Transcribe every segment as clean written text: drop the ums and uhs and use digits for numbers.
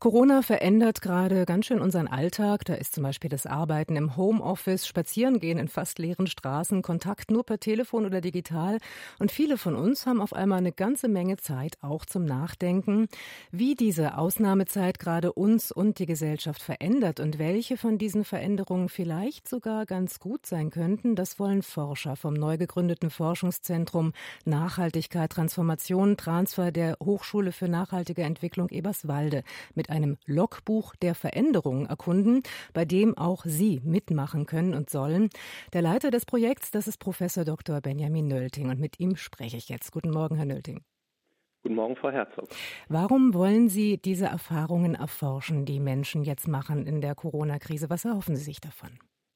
Corona verändert gerade ganz schön unseren Alltag. Da ist zum Beispiel das Arbeiten im Homeoffice, Spazierengehen in fast leeren Straßen, Kontakt nur per Telefon oder digital. Und viele von uns haben auf einmal eine ganze Menge Zeit auch zum Nachdenken, wie diese Ausnahmezeit gerade uns und die Gesellschaft verändert und welche von diesen Veränderungen vielleicht sogar ganz gut sein könnten. Das wollen Forscher vom neu gegründeten Forschungszentrum Nachhaltigkeit, Transformation, Transfer der Hochschule für nachhaltige Entwicklung Eberswalde mit einem Logbuch der Veränderungen erkunden, bei dem auch Sie mitmachen können und sollen. Der Leiter des Projekts, das ist Professor Dr. Benjamin Nölting und mit ihm spreche ich jetzt. Guten Morgen, Herr Nölting. Guten Morgen, Frau Herzog. Warum wollen Sie diese Erfahrungen erforschen, die Menschen jetzt machen in der Corona-Krise? Was erhoffen Sie sich davon?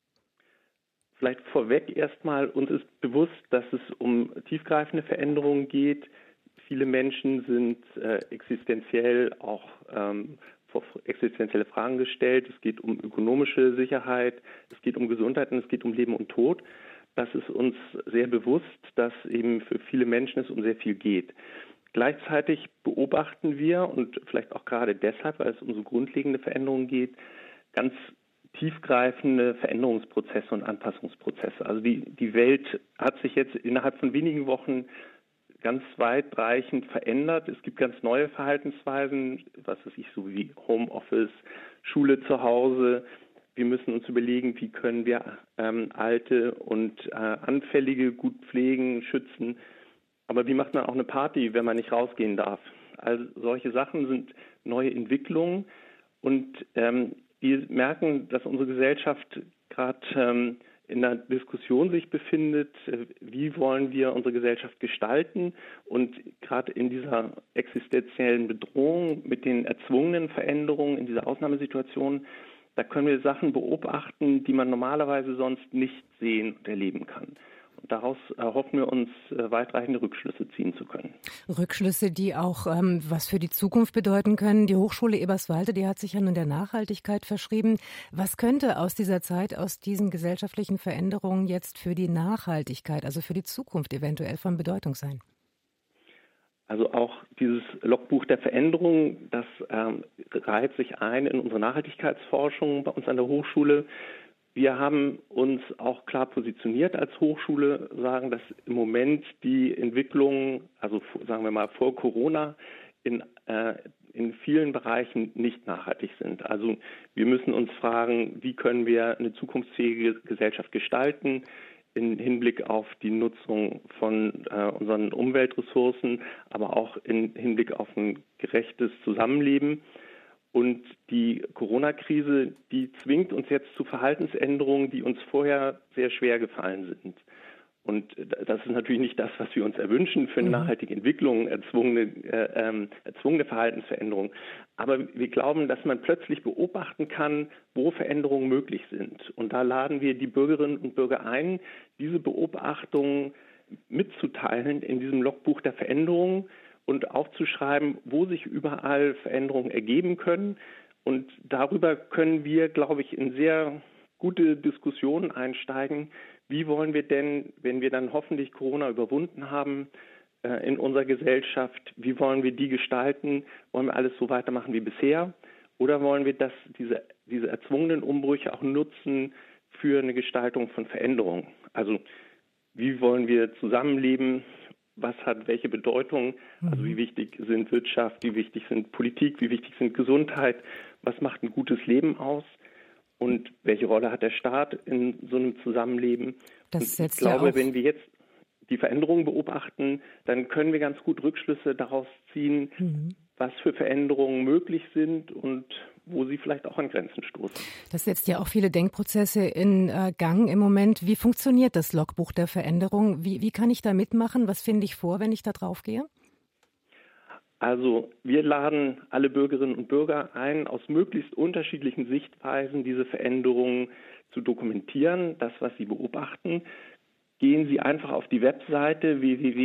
Vielleicht vorweg erstmal, uns ist bewusst, dass es um tiefgreifende Veränderungen geht. Viele Menschen sind existenziell auch vor existenzielle Fragen gestellt. Es geht um ökonomische Sicherheit, es geht um Gesundheit und es geht um Leben und Tod. Das ist uns sehr bewusst, dass eben für viele Menschen es um sehr viel geht. Gleichzeitig beobachten wir, und vielleicht auch gerade deshalb, weil es um so grundlegende Veränderungen geht, ganz tiefgreifende Veränderungsprozesse und Anpassungsprozesse. Also die Welt hat sich jetzt innerhalb von wenigen Wochen ganz weitreichend verändert. Es gibt ganz neue Verhaltensweisen, was weiß ich, so wie Homeoffice, Schule zu Hause. Wir müssen uns überlegen, wie können wir Alte und Anfällige gut pflegen, schützen. Aber wie macht man auch eine Party, wenn man nicht rausgehen darf? Also solche Sachen sind neue Entwicklungen. Und wir merken, dass unsere Gesellschaft gerade in einer Diskussion sich befindet, wie wollen wir unsere Gesellschaft gestalten, und gerade in dieser existenziellen Bedrohung mit den erzwungenen Veränderungen in dieser Ausnahmesituation, da können wir Sachen beobachten, die man normalerweise sonst nicht sehen und erleben kann. Und daraus erhoffen wir uns, weitreichende Rückschlüsse ziehen zu können. Rückschlüsse, die auch was für die Zukunft bedeuten können. Die Hochschule Eberswalde, die hat sich ja nun der Nachhaltigkeit verschrieben. Was könnte aus dieser Zeit, aus diesen gesellschaftlichen Veränderungen jetzt für die Nachhaltigkeit, also für die Zukunft eventuell von Bedeutung sein? Also auch dieses Logbuch der Veränderungen, das reiht sich ein in unsere Nachhaltigkeitsforschung bei uns an der Hochschule. Wir haben uns auch klar positioniert als Hochschule, sagen, dass im Moment die Entwicklungen, also sagen wir mal vor Corona, in vielen Bereichen nicht nachhaltig sind. Also wir müssen uns fragen, wie können wir eine zukunftsfähige Gesellschaft gestalten im Hinblick auf die Nutzung von unseren Umweltressourcen, aber auch im Hinblick auf ein gerechtes Zusammenleben. Und die Corona-Krise, die zwingt uns jetzt zu Verhaltensänderungen, die uns vorher sehr schwer gefallen sind. Und das ist natürlich nicht das, was wir uns erwünschen für eine nachhaltige Entwicklung, erzwungene Verhaltensveränderungen. Aber wir glauben, dass man plötzlich beobachten kann, wo Veränderungen möglich sind. Und da laden wir die Bürgerinnen und Bürger ein, diese Beobachtungen mitzuteilen in diesem Logbuch der Veränderungen und aufzuschreiben, wo sich überall Veränderungen ergeben können. Und darüber können wir, glaube ich, in sehr gute Diskussionen einsteigen. Wie wollen wir denn, wenn wir dann hoffentlich Corona überwunden haben, in unserer Gesellschaft, wie wollen wir die gestalten? Wollen wir alles so weitermachen wie bisher? Oder wollen wir diese erzwungenen Umbrüche auch nutzen für eine Gestaltung von Veränderungen? Also wie wollen wir zusammenleben? Was hat welche Bedeutung? Also wie wichtig sind Wirtschaft, wie wichtig sind Politik, wie wichtig sind Gesundheit? Was macht ein gutes Leben aus? Und welche Rolle hat der Staat in so einem Zusammenleben? Und ich glaube, wenn wir jetzt die Veränderungen beobachten, dann können wir ganz gut Rückschlüsse daraus ziehen, was für Veränderungen möglich sind und wo sie vielleicht auch an Grenzen stoßen. Das setzt ja auch viele Denkprozesse in Gang im Moment. Wie funktioniert das Logbuch der Veränderung? Wie kann ich da mitmachen? Was finde ich vor, wenn ich da drauf gehe? Also wir laden alle Bürgerinnen und Bürger ein, aus möglichst unterschiedlichen Sichtweisen diese Veränderungen zu dokumentieren, das, was sie beobachten. Gehen Sie einfach auf die Webseite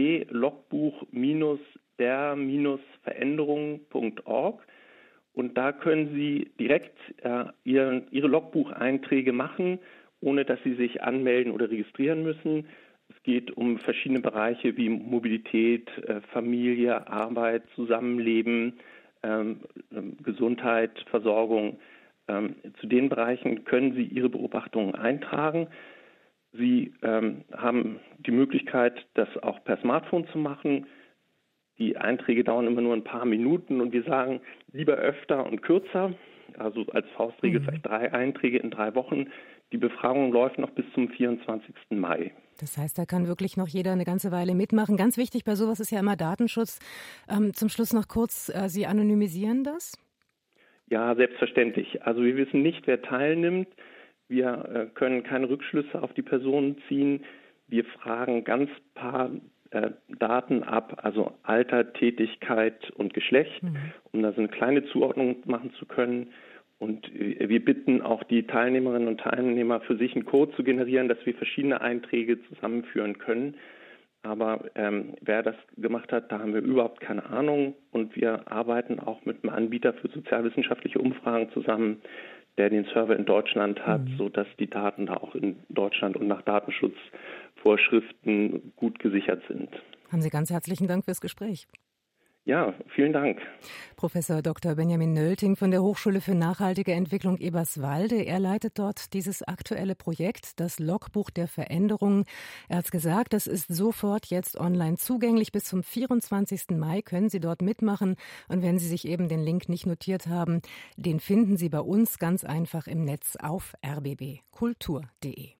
www.logbuch-der-veränderungen.org und da können Sie direkt Ihre Logbucheinträge machen, ohne dass Sie sich anmelden oder registrieren müssen. Es geht um verschiedene Bereiche wie Mobilität, Familie, Arbeit, Zusammenleben, Gesundheit, Versorgung. Zu den Bereichen können Sie Ihre Beobachtungen eintragen. Sie haben die Möglichkeit, das auch per Smartphone zu machen. Die Einträge dauern immer nur ein paar Minuten und wir sagen lieber öfter und kürzer. Also als Faustregel vielleicht 3 Einträge in 3 Wochen. Die Befragung läuft noch bis zum 24. Mai. Das heißt, da kann wirklich noch jeder eine ganze Weile mitmachen. Ganz wichtig bei sowas ist ja immer Datenschutz. Zum Schluss noch kurz, Sie anonymisieren das? Ja, selbstverständlich. Also wir wissen nicht, wer teilnimmt. Wir können keine Rückschlüsse auf die Personen ziehen. Wir fragen ganz paar Daten ab, also Alter, Tätigkeit und Geschlecht, um da so eine kleine Zuordnung machen zu können. Und wir bitten auch die Teilnehmerinnen und Teilnehmer, für sich einen Code zu generieren, dass wir verschiedene Einträge zusammenführen können. Aber wer das gemacht hat, da haben wir überhaupt keine Ahnung. Und wir arbeiten auch mit einem Anbieter für sozialwissenschaftliche Umfragen zusammen, der den Server in Deutschland hat, sodass die Daten da auch in Deutschland und nach Datenschutzvorschriften gut gesichert sind. Haben Sie ganz herzlichen Dank fürs Gespräch. Ja, vielen Dank. Professor Dr. Benjamin Nölting von der Hochschule für nachhaltige Entwicklung Eberswalde. Er leitet dort dieses aktuelle Projekt, das Logbuch der Veränderungen. Er hat gesagt, das ist sofort jetzt online zugänglich. Bis zum 24. Mai können Sie dort mitmachen. Und wenn Sie sich eben den Link nicht notiert haben, den finden Sie bei uns ganz einfach im Netz auf rbbkultur.de.